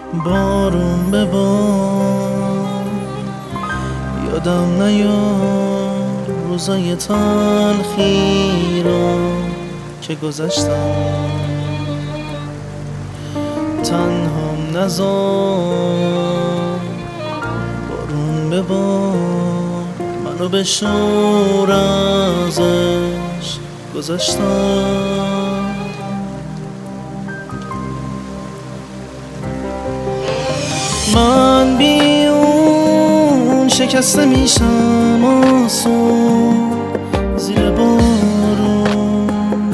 بارون به بار، یادم نیار روزای تلخی را که گذشتم. تنهام نذار بارون به بار، منو به شور ازش گذشتم. من بی اون شکسته میشم آسون زیر بارون.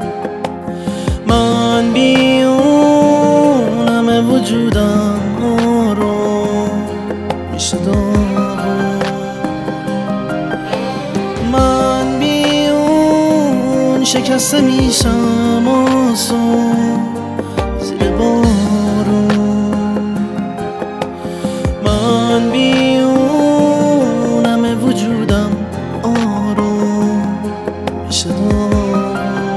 من بی اون همه وجودم آروم میشه داغون. من بی اون شکسته میشم آسون زیر بارون. من بی اون همه وجودم آروم میشه داغون.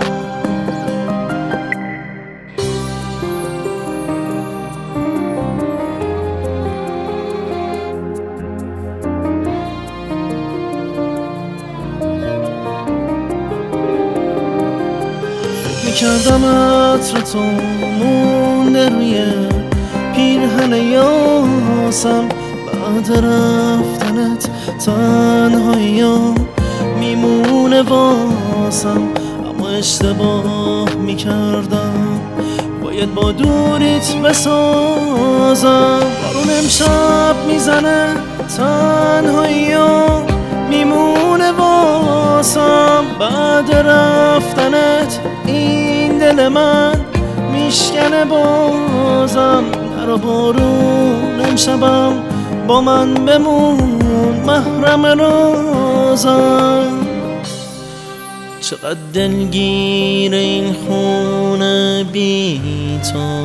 میکردم عطر تو مونده روی پیرهن یاسم. بعد رفتنت تنهاییام میمونه واسم. اما اشتباه میکردم، باید با دوریت بسازم. بارون امشب میزنه تنهاییام میمونه واسم. بعد رفتنت این دل من میشکنه بازم. نرو بارون امشبم با من بمون محرم رازم. چقدر دلگیر این خونه بی تو،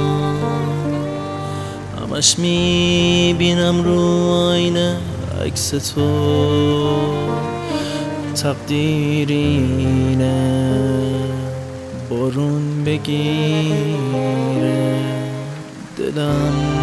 همش میبینم رو آینه عکس تو. تقدیرینه بارون بگیره دلم